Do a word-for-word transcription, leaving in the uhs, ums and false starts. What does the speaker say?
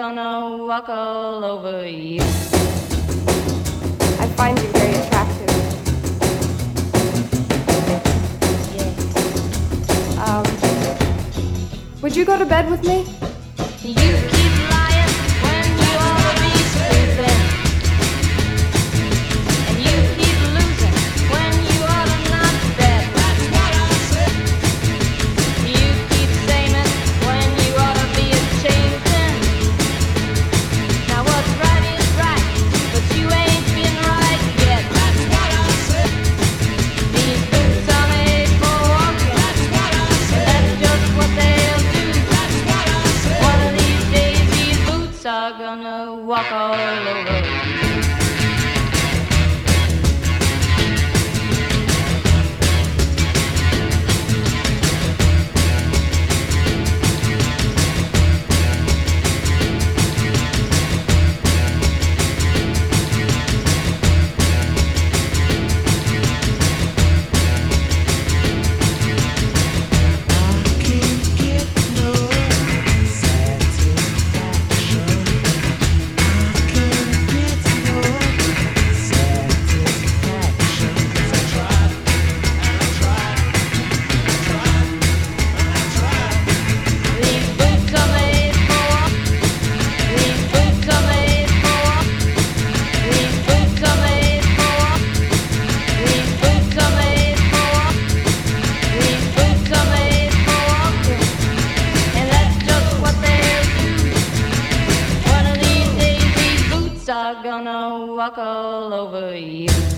gonna walk all over you. I find you very attractive. Yes. Um, would you go to bed with me? You keep lying when you ought to be sleeping. And you keep losing when you ought to not bet. That's what I said. You keep saying when you ought to be a-changing. Now what's right is right, but you ain't been right yet. That's what I said. These boots are made for walking. That's what I said. That's just what they'll do. That's what I said. One of these days these boots are gonna walk all over you. These boots are made for walk. These boots are made for walk. These boots are made for walk. These boots are made for walk. These boots are made for walking, and that's just what they'll do. One of these days these boots are gonna walk all over you.